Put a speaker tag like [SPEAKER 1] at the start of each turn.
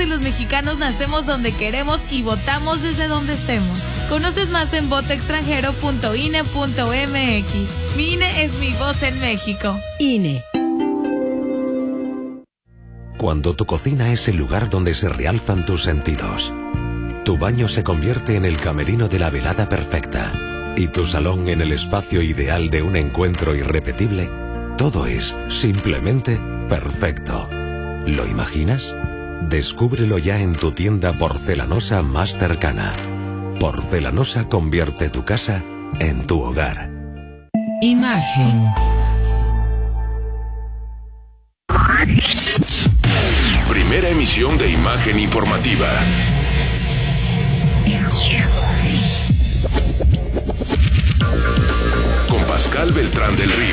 [SPEAKER 1] de los mexicanos nacemos donde queremos y votamos desde donde estemos. Conoces más en votoextranjero.ine.mx. Mi INE es mi voz en México.
[SPEAKER 2] INE.
[SPEAKER 3] Cuando tu cocina es el lugar donde se realzan tus sentidos, tu baño se convierte en el camerino de la velada perfecta y tu salón en el espacio ideal de un encuentro irrepetible, todo es simplemente perfecto. ¿Lo imaginas? Descúbrelo ya en tu tienda porcelanosa más cercana. Porcelanosa convierte tu casa en tu hogar.
[SPEAKER 2] Imagen.
[SPEAKER 4] Primera emisión de Imagen Informativa. Con Pascal Beltrán del Río.